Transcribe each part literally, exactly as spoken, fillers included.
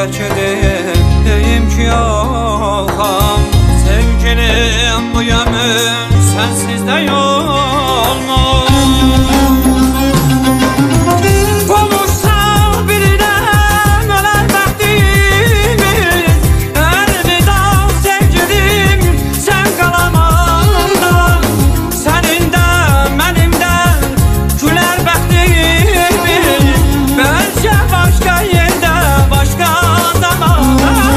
terk edip deyim ki yoxam. Sevgilim bu ömür sensiz de olmaz. Konuşsak birden öler bəxtimiz. Elvida sevgilim sen kalamazdan. Senin de benim de güler bəxtimiz. Belki başka yerde başka zaman.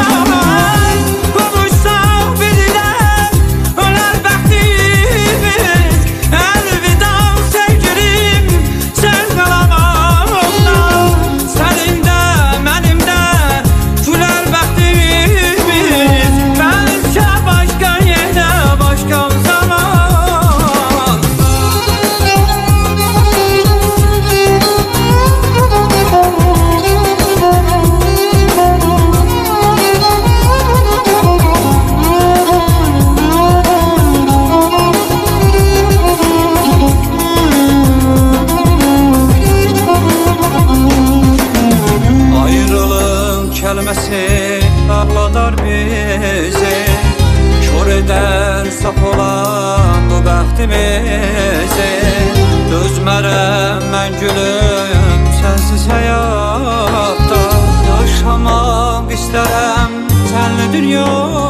Konuşsak birden öler bəxtimiz. Elvida sevgilim sen kalamazdan. Senin de benim de güler bəxtimiz. Belki başka yerde başka zaman. Ayrılığın kelimesi ağladar bizi. Kör eder saf olan bu bəxtimizi. Dözmərəm mən gülüm sensiz hayatta. Yaşamak isterim senli dünya.